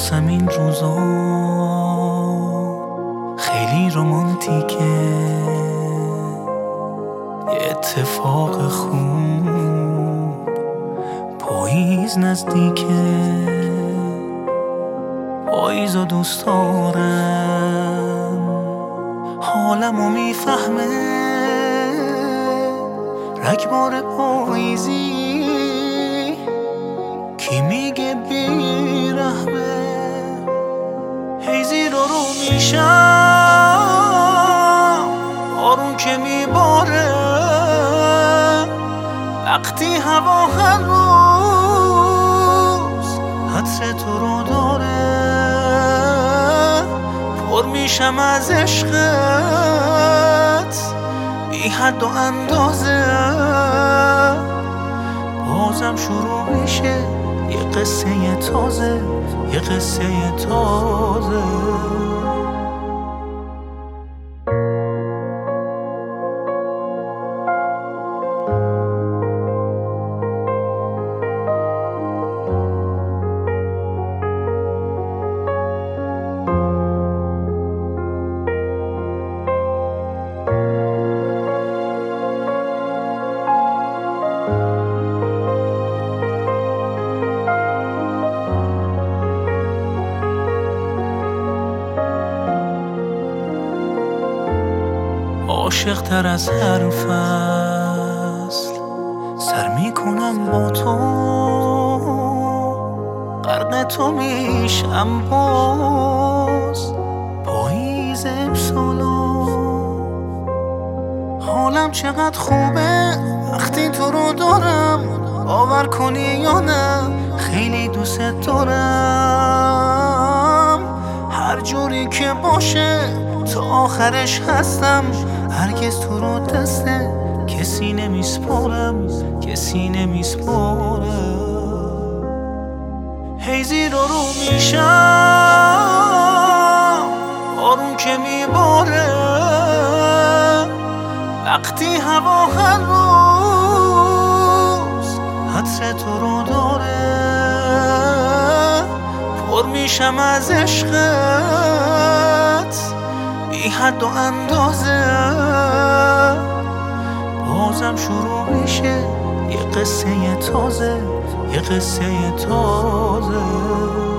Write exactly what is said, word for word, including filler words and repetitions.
واسم این روزا خیلی رومانتیکه، یه اتفاق خوب پاییز نزدیکه، پاییزو دوست دارم، حالمو میفهمه رگبار پاییزی کی میگه بیرحمه. هیزی رو رو میشم آروم که میباره، وقتی هوا هر روز حطر تو رو داره، پر میشم از عشقت بی حد و اندازه، بازم شروع میشه یه قصه تازه، یه قصه تازه. عاشق تر از هر فصل سر میکنم با تو، غرق تو میشم باز پاییز امسالا. حالم چقدر خوبه وقتی تو رو دارم، باور کنی یا نه خیلی دوست دارم. هر جوری که باشه تا آخرش هستم، هرگز تو رو دست کسی نمیسپارم، کسی نمیسپارم. هیزی رو رو میشم آروم که میباره، وقتی هوا هر روز حطر تو رو داره، پر میشم از عشقت بی حد و اندازه، بازم شروع میشه یه قصه تازه، یه قصه تازه.